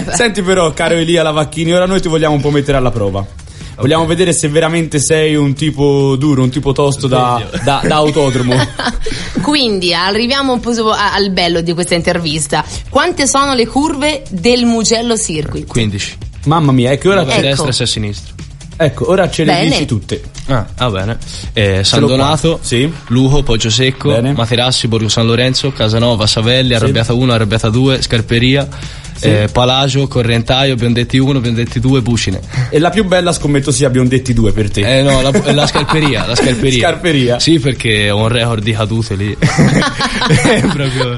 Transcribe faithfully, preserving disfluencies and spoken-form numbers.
Senti però, caro Elia Lavacchini, ora noi ti vogliamo un po' mettere alla prova. Vogliamo okay. vedere se veramente sei un tipo duro, un tipo tosto da, da, da autodromo. Quindi arriviamo un po' al bello di questa intervista. Quante sono le curve del Mugello Circuit? quindici. Mamma mia, è che ora ecco. a destra e a sinistra. Ecco, ora ce le Bene. dici tutte. Ah, va bene. Eh, San Donato, sì. Lugo, Poggio-Secco, Bene. Materassi, Borgo San Lorenzo, Casanova, Savelli, sì. Arrabbiata uno, Arrabbiata due, Scarperia, sì. eh, Palagio, Correntaio, Biondetti uno, Biondetti due, Bucine. E la più bella scommetto sia Biondetti due per te. Eh no, la, la Scarperia, la Scarperia. Scarperia. Sì, perché ho un record di cadute lì. È proprio